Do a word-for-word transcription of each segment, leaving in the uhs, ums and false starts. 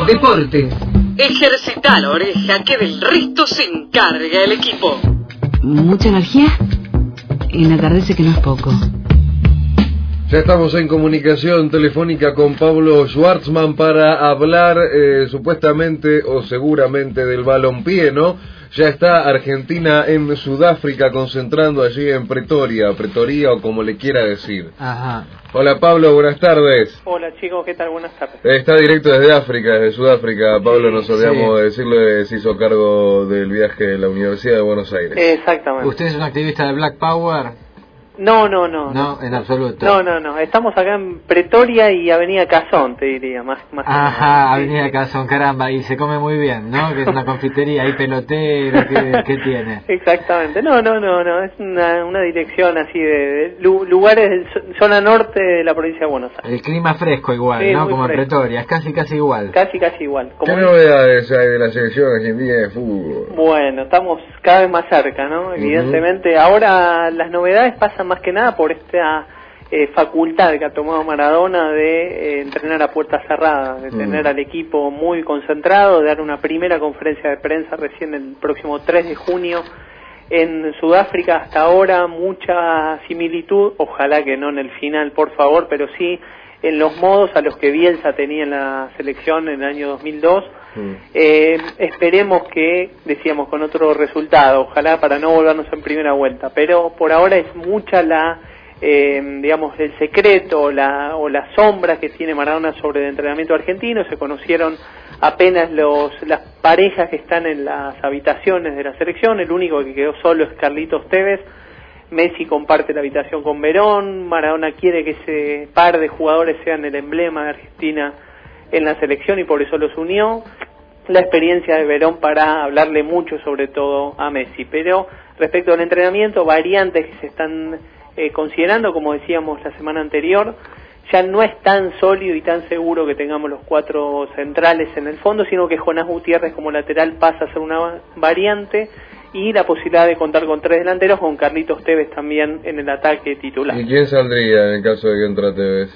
Deportes. Ejercita la oreja, que del resto se encarga el equipo. ¿Mucha energía? Enardece que no es poco. Ya estamos en comunicación telefónica con Pablo Schwartzman para hablar eh, supuestamente o seguramente del balompié, ¿no? Ya está Argentina en Sudáfrica concentrando allí en Pretoria, Pretoria o como le quiera decir. Ajá. Hola Pablo, buenas tardes. Hola chicos, ¿qué tal? Buenas tardes. Está directo desde África, desde Sudáfrica. Pablo, nos olvidamos sí. de decirle, se hizo cargo del viaje de la Universidad de Buenos Aires. Exactamente. ¿Usted es un activista de Black Power? No, no, no. No, en absoluto. No, no, no. Estamos acá en Pretoria y Avenida Cazón, te diría, más más. Ajá, Avenida Cazón, caramba, y se come muy bien, ¿no? Que es una confitería, hay pelotero, ¿qué, qué tiene? Exactamente. No, no, no, no. Es una, una dirección así de, de lugares de zona norte de la provincia de Buenos Aires. El clima fresco igual, sí, ¿no? Como fresco. en Pretoria, es casi, casi igual. Casi, casi igual. ¿Qué novedades hay de la selección argentina de fútbol? Bueno, estamos cada vez más cerca, ¿no? Evidentemente, uh-huh. Ahora las novedades pasan más que nada por esta eh, facultad que ha tomado Maradona de eh, entrenar a puerta cerrada, de tener mm. al equipo muy concentrado, de dar una primera conferencia de prensa recién el próximo tres de junio en Sudáfrica. Hasta ahora mucha similitud, ojalá que no en el final, por favor, pero sí en los modos a los que Bielsa tenía en la selección en el año dos mil dos. Mm. Eh, esperemos que, decíamos, con otro resultado, ojalá para no volvernos en primera vuelta, pero por ahora es mucha la, eh, digamos, el secreto la, o la sombra que tiene Maradona sobre el entrenamiento argentino. Se conocieron apenas los las parejas que están en las habitaciones de la selección, el único que quedó solo es Carlitos Tevez. Messi comparte la habitación con Verón. Maradona quiere que ese par de jugadores sean el emblema de Argentina en la selección y por eso los unió. La experiencia de Verón para hablarle mucho sobre todo a Messi, pero respecto al entrenamiento, variantes que se están eh, considerando, como decíamos la semana anterior, ya no es tan sólido y tan seguro que tengamos los cuatro centrales en el fondo, sino que Jonás Gutiérrez como lateral pasa a ser una variante y la posibilidad de contar con tres delanteros, con Carlitos Tevez también en el ataque titular. ¿Y quién saldría en el caso de que entra Tevez?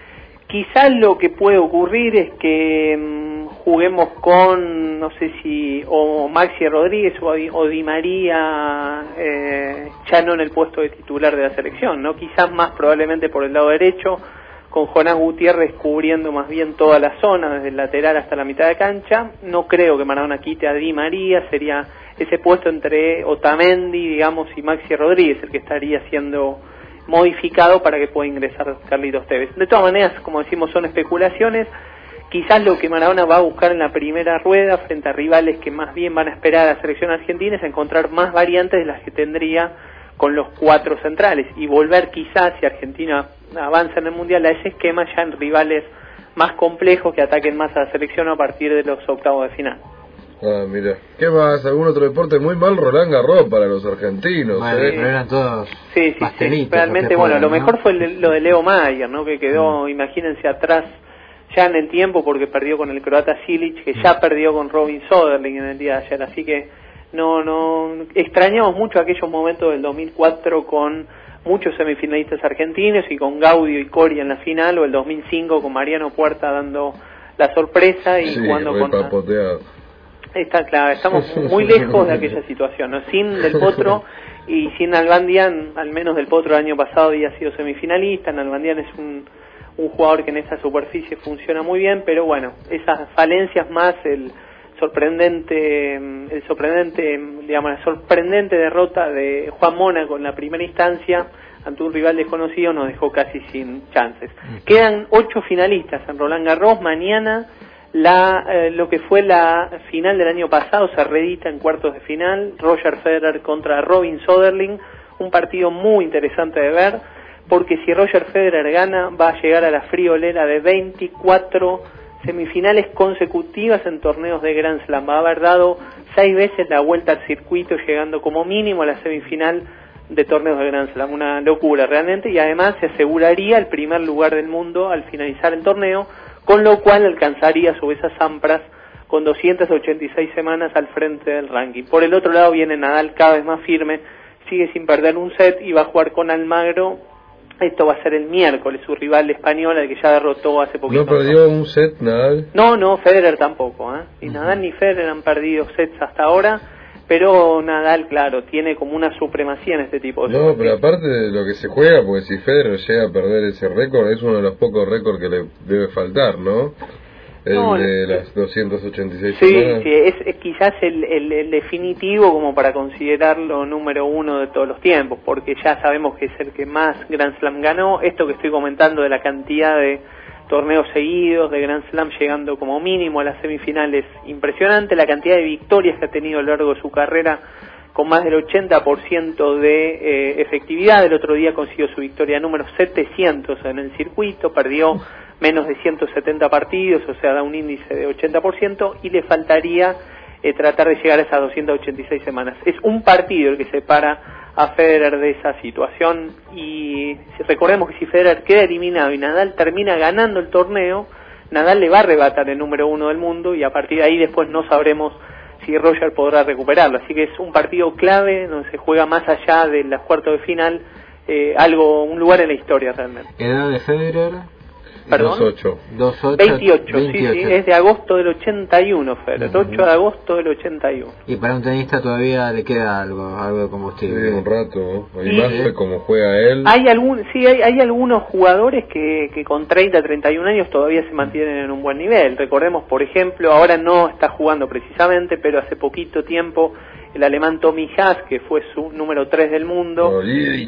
Quizás lo que puede ocurrir es que mmm, juguemos con, no sé si, o Maxi Rodríguez o, o Di María, eh, ya no en el puesto de titular de la selección, ¿no? Quizás más probablemente por el lado derecho, con Jonás Gutiérrez cubriendo más bien toda la zona, desde el lateral hasta la mitad de cancha. No creo que Maradona quite a Di María, sería ese puesto entre Otamendi, digamos, y Maxi Rodríguez, el que estaría siendo modificado para que pueda ingresar Carlitos Tevez. De todas maneras, como decimos, son especulaciones. Quizás lo que Maradona va a buscar en la primera rueda frente a rivales que más bien van a esperar a la selección argentina es encontrar más variantes de las que tendría con los cuatro centrales y volver quizás, si Argentina avanza en el Mundial, a ese esquema ya en rivales más complejos que ataquen más a la selección a partir de los octavos de final. Ah, mira. ¿Qué más? ¿Algún otro deporte? Muy mal Roland Garros para los argentinos. Bueno, ¿eh? pero eran todos sí, sí, sí. Realmente, bueno, lo ¿no? mejor fue lo de Leo Mayer, ¿no? Que quedó, mm. imagínense, atrás ya en el tiempo porque perdió con el croata Silic, que ya perdió con Robin Soderling en el día de ayer. Así que no, no extrañamos mucho aquellos momentos del dos mil cuatro con muchos semifinalistas argentinos y con Gaudio y Coria en la final, o el dos mil cinco con Mariano Puerta dando la sorpresa y sí, jugando con... papoteado. Está claro, estamos muy lejos de aquella situación, ¿no? Sin Del Potro y sin Nalbandian, al menos Del Potro el año pasado había sido semifinalista. Nalbandian es un, un jugador que en esta superficie funciona muy bien, pero bueno, esas falencias más el sorprendente, el sorprendente, digamos, la sorprendente derrota de Juan Mónaco en la primera instancia ante un rival desconocido nos dejó casi sin chances. Quedan ocho finalistas en Roland Garros. Mañana La, eh, lo que fue la final del año pasado se reedita en cuartos de final, Roger Federer contra Robin Soderling, un partido muy interesante de ver, porque si Roger Federer gana va a llegar a la friolera de veinticuatro semifinales consecutivas en torneos de Grand Slam, va a haber dado seis veces la vuelta al circuito, llegando como mínimo a la semifinal de torneos de Grand Slam, una locura realmente, y además se aseguraría el primer lugar del mundo al finalizar el torneo, con lo cual alcanzaría a su vez a Sampras con doscientas ochenta y seis semanas al frente del ranking. Por el otro lado viene Nadal cada vez más firme, sigue sin perder un set y va a jugar con Almagro Esto va a ser el miércoles, su rival español, al que ya derrotó hace poquito. ¿No perdió un set Nadal? No, no, Federer tampoco, ¿eh? Ni Nadal ni Federer han perdido sets hasta ahora, pero Nadal, claro, tiene como una supremacía en este tipo de No, juegos. pero aparte de lo que se juega, porque si Federer llega a perder ese récord, es uno de los pocos récords que le debe faltar, ¿no? El No, de las doscientas ochenta y seis Sí, semanas. sí, es, es quizás el, el, el definitivo como para considerarlo número uno de todos los tiempos, porque ya sabemos que es el que más Grand Slam ganó. Esto que estoy comentando de la cantidad de torneos seguidos de Grand Slam llegando como mínimo a las semifinales, impresionante. La cantidad de victorias que ha tenido a lo largo de su carrera, con más del ochenta por ciento de eh, efectividad. El otro día consiguió su victoria número setecientos en el circuito, perdió menos de ciento setenta partidos, o sea, da un índice de ochenta por ciento, y le faltaría eh, tratar de llegar a esas doscientas ochenta y seis semanas. Es un partido el que separa a Federer de esa situación, y recordemos que si Federer queda eliminado y Nadal termina ganando el torneo, Nadal le va a arrebatar el número uno del mundo, y a partir de ahí después no sabremos si Roger podrá recuperarlo. Así que es un partido clave donde se juega más allá de las cuartos de final, eh, algo, un lugar en la historia realmente. ¿Edad de Federer? ¿Perdón? dos ocho. veintiocho, sí, sí, es de agosto del ochenta y uno, Federer, uh-huh. ocho de agosto del ochenta y uno. Y para un tenista todavía le queda algo, algo de combustible. Sí, un rato, ¿no? Y, y más de cómo juega él. Hay algún, sí, hay, hay algunos jugadores que, que con treinta, treinta y un años todavía se mantienen en un buen nivel. Recordemos, por ejemplo, ahora no está jugando precisamente, pero hace poquito tiempo el alemán Tommy Haas, que fue su número tres del mundo,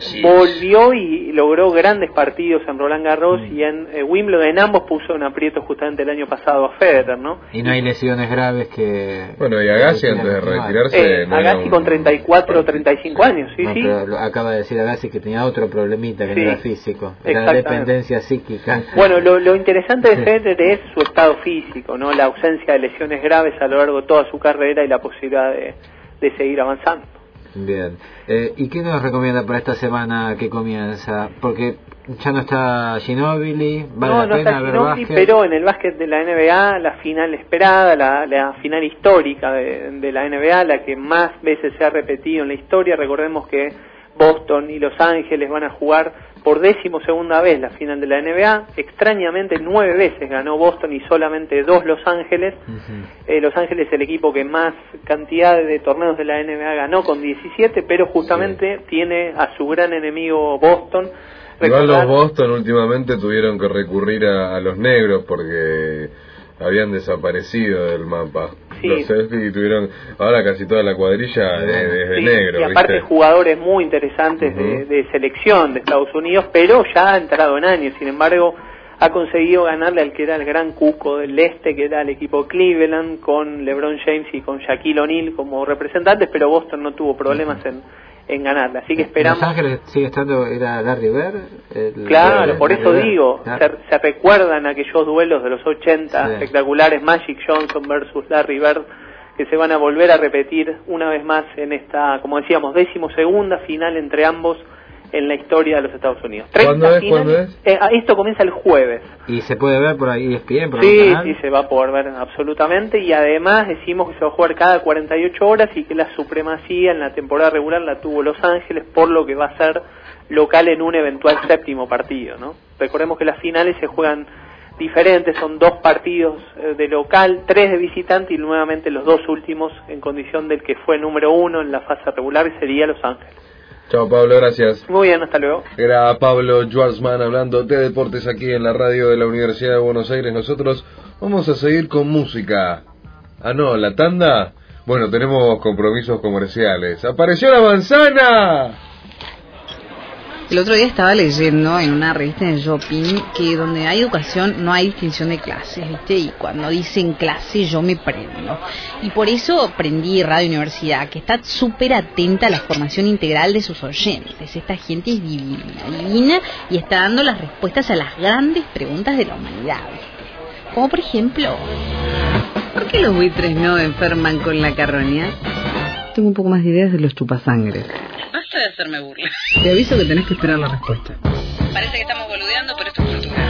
volvió y logró grandes partidos en Roland Garros mm. y en eh, Wimbledon. En ambos puso en aprieto justamente el año pasado a Federer, ¿no? Y no hay lesiones graves que... Bueno, y Agassi antes de retirarse... Eh, no Agassi un... con treinta y cuatro o treinta y cinco años, sí, no, sí. Pero acaba de decir Agassi que tenía otro problemita que sí, no era físico, era la dependencia psíquica. Bueno, lo, lo interesante de Federer es su estado físico, ¿no? La ausencia de lesiones graves a lo largo de toda su carrera y la posibilidad de... de seguir avanzando. Bien. Eh, ¿Y qué nos recomienda para esta semana que comienza? Porque ya no está Ginóbili, vale no, la no pena está ver Ginóbili, básquet. Pero en el básquet de la N B A, la final esperada, la, la final histórica de, de la N B A, la que más veces se ha repetido en la historia. Recordemos que Boston y Los Ángeles van a jugar por décimo segunda vez la final de la N B A. Extrañamente nueve veces ganó Boston y solamente dos Los Ángeles. Uh-huh. eh, Los Ángeles es el equipo que más cantidad de torneos de la N B A ganó, con diecisiete, pero justamente sí. tiene a su gran enemigo Boston. Igual los Boston últimamente tuvieron que recurrir a, a los negros porque habían desaparecido del mapa. Sí. Los Celtics tuvieron ahora casi toda la cuadrilla de, de, de sí, negro. Y aparte ¿viste? Jugadores muy interesantes uh-huh. de, de selección de Estados Unidos, pero ya ha entrado en años. Sin embargo, ha conseguido ganarle al que era el gran cuco del este, que era el equipo Cleveland, con LeBron James y con Shaquille O'Neal como representantes, pero Boston no tuvo problemas uh-huh. en en ganarla, así que esperamos. Los Ángeles sigue estando, era Larry Bird. El, claro, el, por Larry eso Bird. digo, claro. se, se recuerdan aquellos duelos de los ochenta sí. espectaculares, Magic Johnson versus Larry Bird, que se van a volver a repetir una vez más en esta, como decíamos, decimosegunda final entre ambos en la historia de los Estados Unidos. ¿Cuándo es? ¿Cuándo es? Eh, esto comienza el jueves. ¿Y se puede ver por ahí E S P N? Por sí, sí, se va a poder ver absolutamente, y además decimos que se va a jugar cada cuarenta y ocho horas y que la supremacía en la temporada regular la tuvo Los Ángeles, por lo que va a ser local en un eventual séptimo partido, ¿no? Recordemos que las finales se juegan diferentes, son dos partidos de local, tres de visitante, y nuevamente los dos últimos en condición del que fue número uno en la fase regular sería Los Ángeles. Chao Pablo, gracias. Muy bien, hasta luego. Era Pablo Schwartzman hablando de deportes aquí en la radio de la Universidad de Buenos Aires. Nosotros vamos a seguir con música. Ah, no, la tanda. Bueno, tenemos compromisos comerciales. ¡Apareció la manzana! El otro día estaba leyendo en una revista de shopping que donde hay educación no hay distinción de clases, ¿viste? Y cuando dicen clase yo me prendo. Y por eso aprendí Radio Universidad, que está súper atenta a la formación integral de sus oyentes. Esta gente es divina, divina, y está dando las respuestas a las grandes preguntas de la humanidad. Como por ejemplo, ¿por qué los buitres no enferman con la carroña? Tengo un poco más de ideas de los chupasangres. Basta de hacerme burla. Te aviso que tenés que esperar la respuesta. Parece que estamos boludeando, pero esto es cultura.